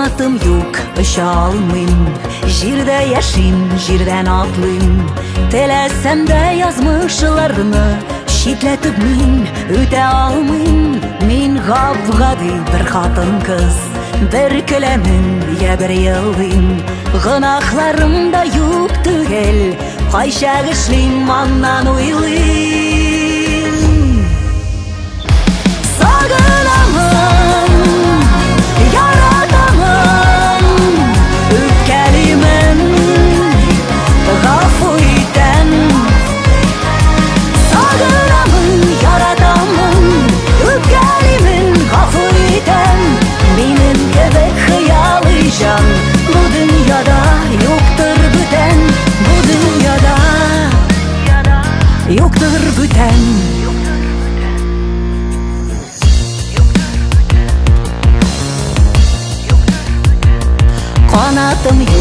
Kanatım yok, uça almayım. Jirde yaşayım, jirden atlayım. Telesem de yazmışlarını şidletip min öte almayım. Min gavgadi bir hatın kız, bir kölemin ya bir yıldayım. Gınaklarım da yok tügel, kayşa güçlüyüm andan uylayım. Sağınamın, yaratamın, öpkelimin, gafı iten. Sağınamın, yaratamın, öpkelimin, gafı iten. Benim gibi hıyalı can bu dünyada yoktur büten. Bu dünyada yoktur büten. Kanatım